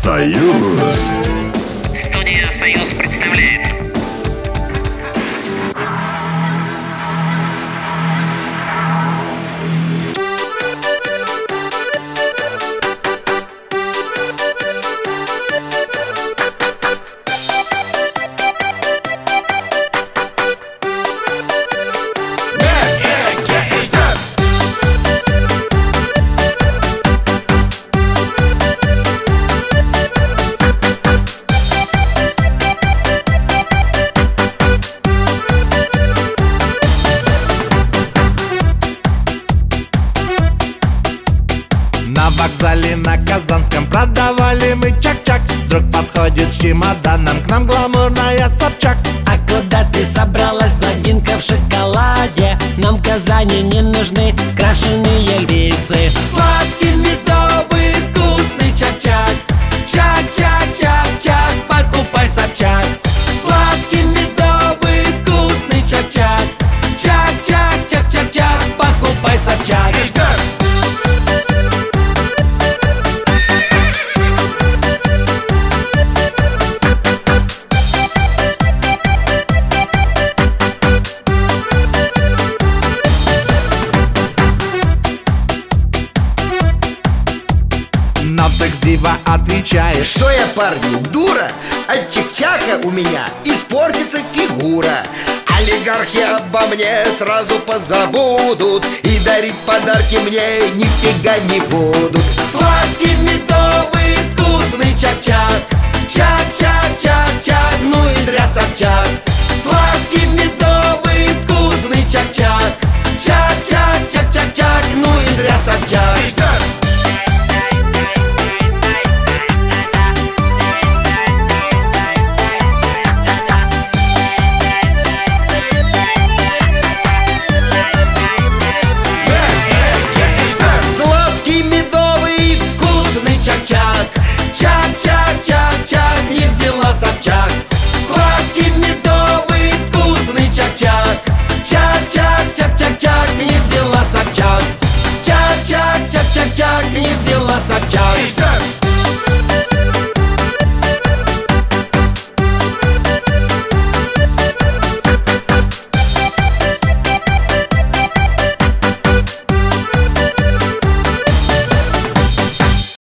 Союз. Студия «Союз» представляет. На вокзале на Казанском продавали мы чак-чак. Вдруг подходит с чемоданом к нам гламурная Собчак. А куда ты собралась, блондинка в шоколаде? Нам в Казани не нужны крашеные львицы. Сладкий, медовый, вкусный чак-чак. Чак-чак-чак-чак, покупай Собчак. Сладкий, медовый, вкусный чак-чак. Чак-чак-чак-чак-чак, покупай Собчак. На секс-дива отвечаешь: Что я, парни, дура? От чик-чака у меня испортится фигура. Олигархи обо мне сразу позабудут, и дарить подарки мне нифига не будут. Сладкий, медовый, вкусный чак-чак. Чак-чак-чак-чак, ну и зря Собчак. Сладкий, медовый, вкусный чак-чак. Чак-чак-чак-чак-чак, ну и зря Собчак. Сладкий, медовый, вкусный чак-чак. Чак-чак-чак-чак, не взяла Собчак. Сладкий, медовый, вкусный чак-чак. Чак-чак-чак-чак-чак, не взяла Собчак. Чак-чак-чак-чак-чак, не взяла Собчак.